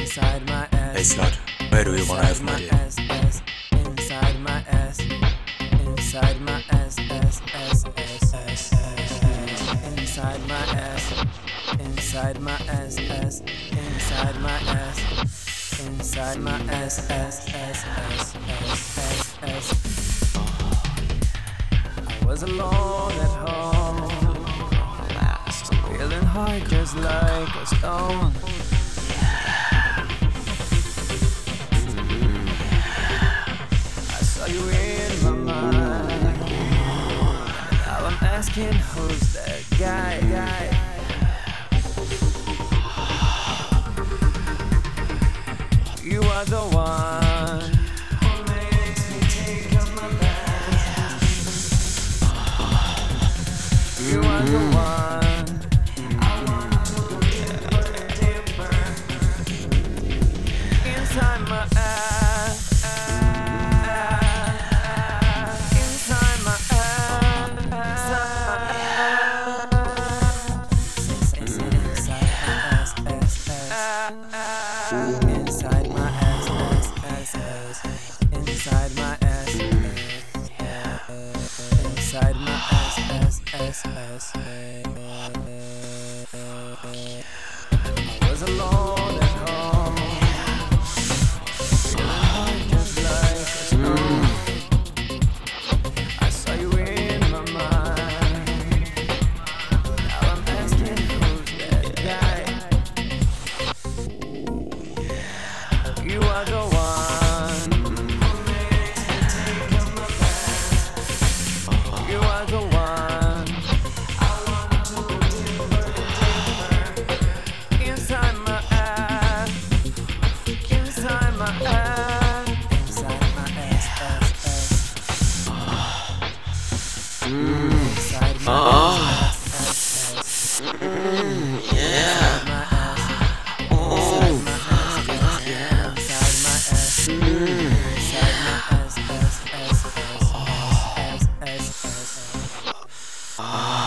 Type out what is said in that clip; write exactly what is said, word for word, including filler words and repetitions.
inside my ass. Hey slut, where do you wanna have my dick? Ass, ass, inside my ass, inside my ass, ass, ass, ass, ass, ass, inside my ass, inside my ass, ass, inside my ass, inside my ass, ass, ass, ass, ass, ass, ass. I was alone at home, feeling high just like a stone. You in my mind. Now I'm asking who's that guy, guy. You are the one who makes me take off my pants. You are the one I want to go deeper, deeper inside my ass. Inside my ass, ass, ass, ass. Inside my ass, inside my ass, ass, ass, ass. I was alone at home, feeling high just like a stone. I saw you in my mind. Now I'm asking who's that guy. You are the one who makes me take off my pants. You are the one I want to go deeper, deeper inside my ass, inside my ass, inside my ass, ass, ass. Inside my ass, ass, ass, ass. Yeah. Inside my ass, ass, ass, ass, ass, ass, ass, ass.